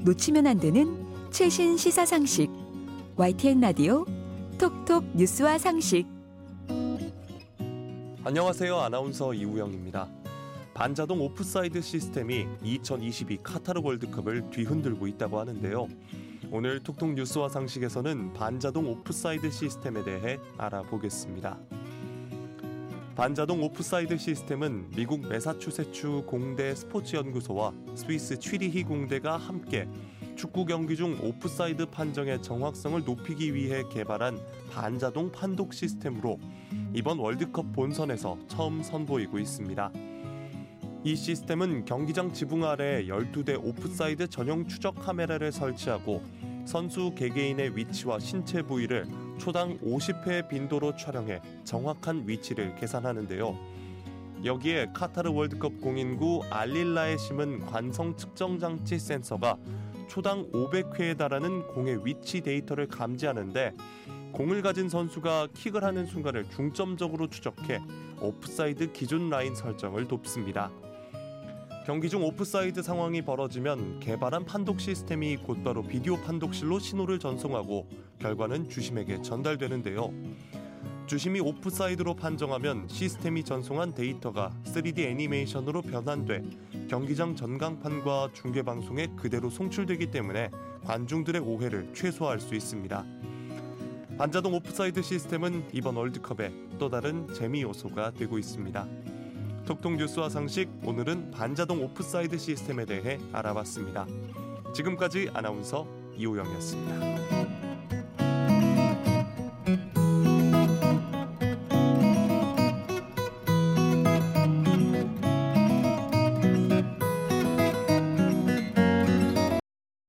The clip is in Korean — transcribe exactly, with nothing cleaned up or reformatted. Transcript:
놓치면 안 되는 최신 시사 상식. 와이티엔 라디오 톡톡 뉴스와 상식. 안녕하세요. 아나운서 이우영입니다. 반자동 오프사이드 시스템이 이천이십이 카타르 월드컵을 뒤흔들고 있다고 하는데요. 오늘 톡톡 뉴스와 상식에서는 반자동 오프사이드 시스템에 대해 알아보겠습니다. 반자동 오프사이드 시스템은 미국 매사추세츠 공대 스포츠연구소와 스위스 취리히 공대가 함께 축구 경기 중 오프사이드 판정의 정확성을 높이기 위해 개발한 반자동 판독 시스템으로 이번 월드컵 본선에서 처음 선보이고 있습니다. 이 시스템은 경기장 지붕 아래 열두 대 오프사이드 전용 추적 카메라를 설치하고 선수 개개인의 위치와 신체 부위를 초당 오십 회 빈도로 촬영해 정확한 위치를 계산하는데요. 여기에 카타르 월드컵 공인구 알릴라에 심은 관성 측정 장치 센서가 초당 오백 회에 달하는 공의 위치 데이터를 감지하는데 공을 가진 선수가 킥을 하는 순간을 중점적으로 추적해 오프사이드 기준 라인 설정을 돕습니다. 경기 중 오프사이드 상황이 벌어지면 개발한 판독 시스템이 곧바로 비디오 판독실로 신호를 전송하고 결과는 주심에게 전달되는데요. 주심이 오프사이드로 판정하면 시스템이 전송한 데이터가 쓰리디 애니메이션으로 변환돼 경기장 전광판과 중계방송에 그대로 송출되기 때문에 관중들의 오해를 최소화할 수 있습니다. 반자동 오프사이드 시스템은 이번 월드컵의 또 다른 재미 요소가 되고 있습니다. 톡톡 뉴스와 상식, 오늘은 반자동 오프사이드 시스템에 대해 알아봤습니다. 지금까지 아나운서 이호영이었습니다.